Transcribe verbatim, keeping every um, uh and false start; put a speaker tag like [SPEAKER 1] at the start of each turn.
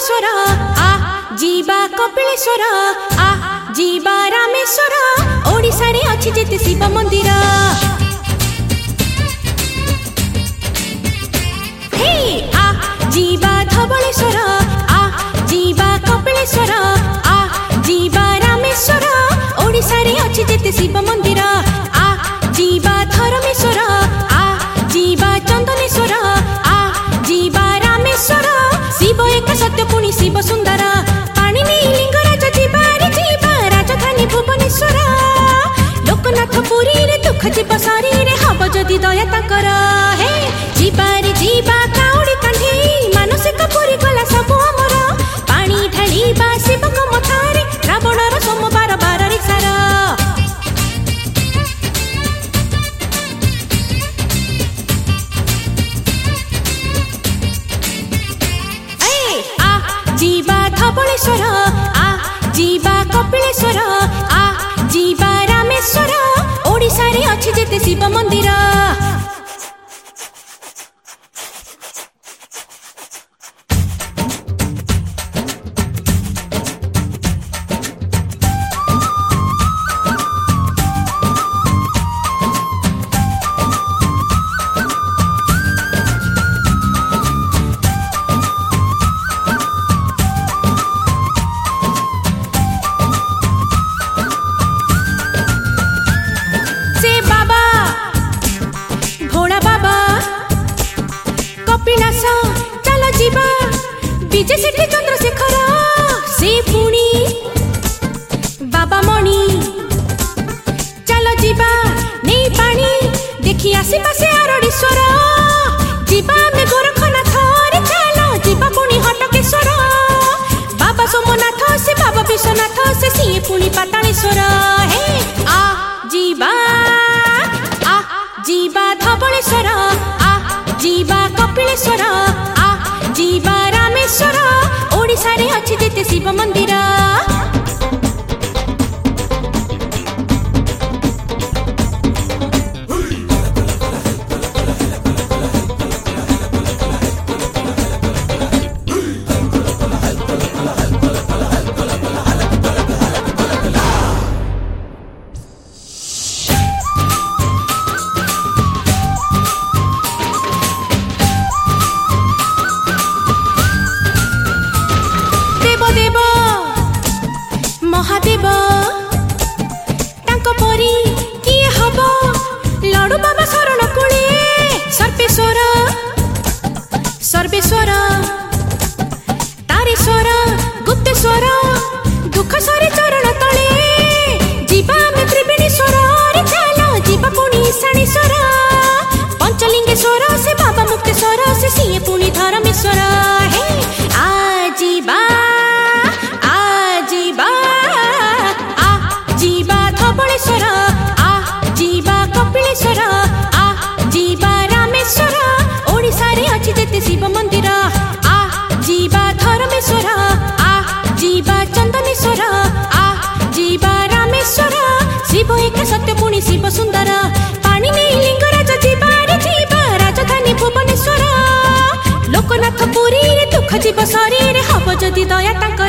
[SPEAKER 1] धवलेश्वर आ जीवा कपिलेश्वर आ जीवा रामेश्वर ओडिशा रे अछि जेते शिव मंदिर हे आ जीवा धवलेश्वर आ जीवा कपिलेश्वर आ जीवा रामेश्वर ओडिशा रे अछि जेते शिव मंदिर आ जीवा धर्मेश्वर आ जीवा चंदनेश्वर आ जीवा रामेश्वर शिव एक सत्य पुणी शिव सुंदर पानी लिंगराज जीवा रे जीवा राजधानी भुवनेश्वर लोकनाथ पुरी रे दुख जीव शरीर हब जदि दया ताकर हे जीवा रे जीवा काउडी कांधी मानसिक पुरी गला सब अमर पानी ढालिबा शिव मथारे रावणर सोमवार बार रे सारा जीवा धवलेश्वर आ जीवा कपिलेश्वर आ जीवा रामेश्वर ओडिशा रे अछि जेते शिव मंदिर चलो जीवा विजय सेठी चंद्रशेखर से पुणी बाबा मणि चलो जीवा नहीं पानी देखी आसी पासे आरड़ीश्वर जीवा में गोरखनाथ रे चलो जीवा पुणी हटकेश्वर बाबा सोमनाथ से बाबा विश्वनाथ से सी पुणी पातालेश्वर हे आ जीवा आ जीवा धवलेश्वर आ जीवा कपिलेश्वर आ जीवा रामेश्वर ओडिशा रे अछि जेते शिव मंदिर महादेव तांको परी किए हब लडू बाबा शरण कुले सर्वेश्वर सर्वेश्वर तारेश्वर गुप्तेश्वर दुख सरे चरण तले जीवा में त्रिवेणीश्वर रे चलो जीवा पुणी ईशानेश्वर पंचलिंगेश्वर से बाबा मुक्तेश्वर से सिए पुणी धर्मेश्वर हे आ जीवा धवलेश्वर आ जीवा कपिलेश्वर आ जीवा रामेश्वर ओडिशा रे अछि जेते शिव मंदिर आ जीवा धर्मेश्वर आ जीवा चंदनेश्वर आ जीवा रामेश्वर शिव एक सत्य पुणी शिव सुंदर पानी लिंगराज जीवा रे जीवा राजधानी भुवनेश्वर लोकनाथ पुरी रे दुख जीव शरीर हब जदि दया तांकर